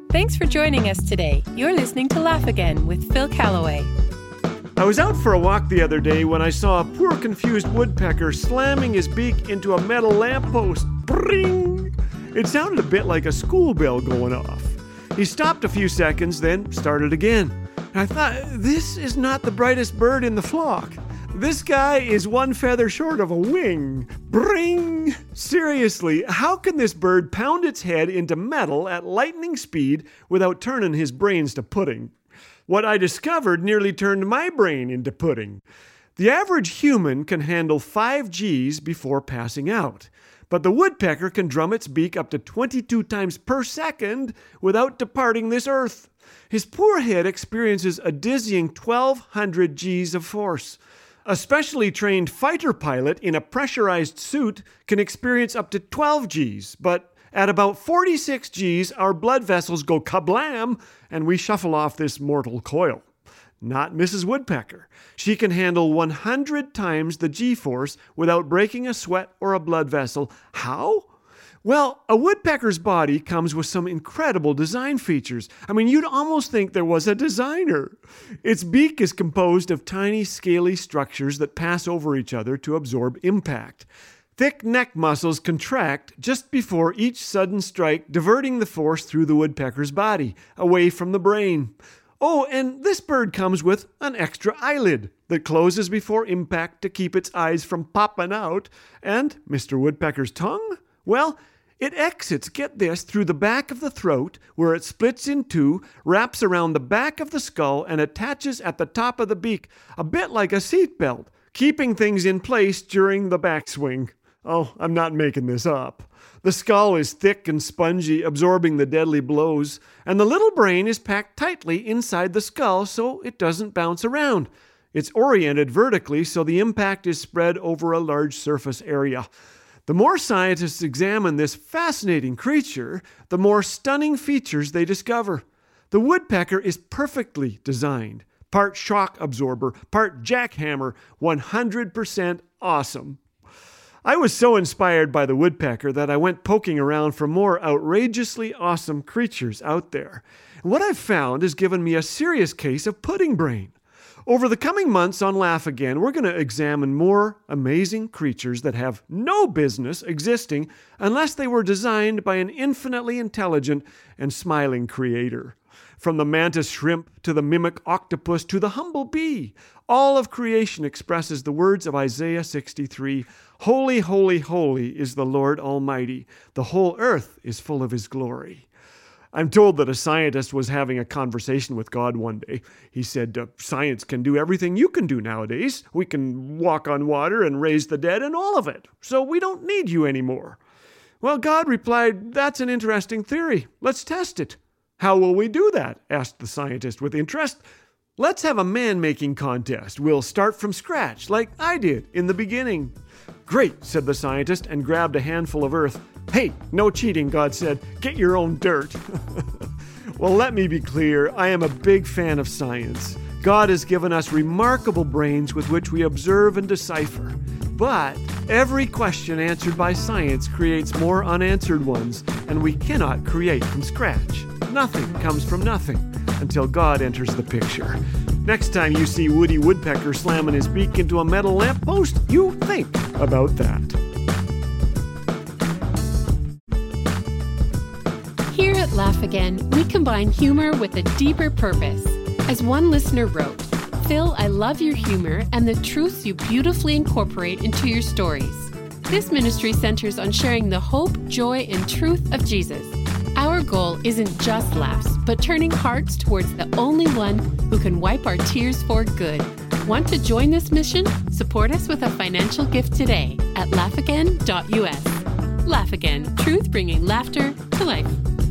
Thanks for joining us today. You're listening to Laugh Again with Phil Callaway. I was out for a walk the other day when I saw a poor confused woodpecker slamming his beak into a metal lamppost. Bring! It sounded a bit like a school bell going off. He stopped a few seconds, then started again. I thought, this is not the brightest bird in the flock. This guy is one feather short of a wing. Bring! Seriously, how can this bird pound its head into metal at lightning speed without turning his brains to pudding? What I discovered nearly turned my brain into pudding. The average human can handle 5 Gs before passing out, but the woodpecker can drum its beak up to 22 times per second without departing this earth. His poor head experiences a dizzying 1,200 Gs of force. A specially trained fighter pilot in a pressurized suit can experience up to 12 Gs, but at about 46 Gs, our blood vessels go kablam, and we shuffle off this mortal coil. Not Mrs. Woodpecker. She can handle 100 times the G-force without breaking a sweat or a blood vessel. How? Well, a woodpecker's body comes with some incredible design features. I mean, you'd almost think there was a designer. Its beak is composed of tiny, scaly structures that pass over each other to absorb impact. Thick neck muscles contract just before each sudden strike, diverting the force through the woodpecker's body, away from the brain. Oh, and this bird comes with an extra eyelid that closes before impact to keep its eyes from popping out. And Mr. Woodpecker's tongue? Well, it exits, get this, through the back of the throat, where it splits in two, wraps around the back of the skull, and attaches at the top of the beak, a bit like a seatbelt, keeping things in place during the backswing. Oh, I'm not making this up. The skull is thick and spongy, absorbing the deadly blows, and the little brain is packed tightly inside the skull so it doesn't bounce around. It's oriented vertically so the impact is spread over a large surface area. The more scientists examine this fascinating creature, the more stunning features they discover. The woodpecker is perfectly designed. Part shock absorber, part jackhammer, 100% awesome. I was so inspired by the woodpecker that I went poking around for more outrageously awesome creatures out there. And what I've found has given me a serious case of pudding brain. Over the coming months on Laugh Again, we're going to examine more amazing creatures that have no business existing unless they were designed by an infinitely intelligent and smiling creator. From the mantis shrimp to the mimic octopus to the humble bee, all of creation expresses the words of Isaiah 63. Holy, holy, holy is the Lord Almighty. The whole earth is full of His glory. I'm told that a scientist was having a conversation with God one day. He said, science can do everything you can do nowadays. We can walk on water and raise the dead and all of it. So we don't need you anymore. Well, God replied, that's an interesting theory. Let's test it. How will we do that? Asked the scientist with interest. Let's have a man-making contest. We'll start from scratch, like I did in the beginning. Great, said the scientist and grabbed a handful of earth. Hey, no cheating, God said. Get your own dirt. Well, let me be clear. I am a big fan of science. God has given us remarkable brains with which we observe and decipher. But every question answered by science creates more unanswered ones, and we cannot create from scratch. Nothing comes from nothing until God enters the picture. Next time you see Woody Woodpecker slamming his beak into a metal lamppost, you think about that. Here at Laugh Again, we combine humor with a deeper purpose. As one listener wrote, Phil, I love your humor and the truths you beautifully incorporate into your stories. This ministry centers on sharing the hope, joy, and truth of Jesus. Our goal isn't just laughs, but turning hearts towards the only one who can wipe our tears for good. Want to join this mission? Support us with a financial gift today at laughagain.us. Laugh Again, truth bringing laughter to life.